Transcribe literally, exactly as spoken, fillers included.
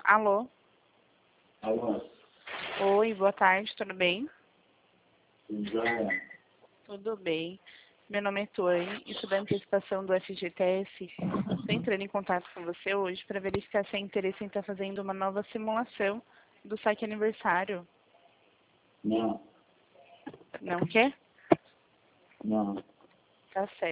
Alô? Alô? Oi, boa tarde, tudo bem? Tudo jóia? Tudo bem. Meu nome é Tony, isso da antecipação do F G T S. Estou entrando em contato com você hoje para verificar se tem interesse em estar fazendo uma nova simulação do saque aniversário. Não, Não quer? não. Tá certo.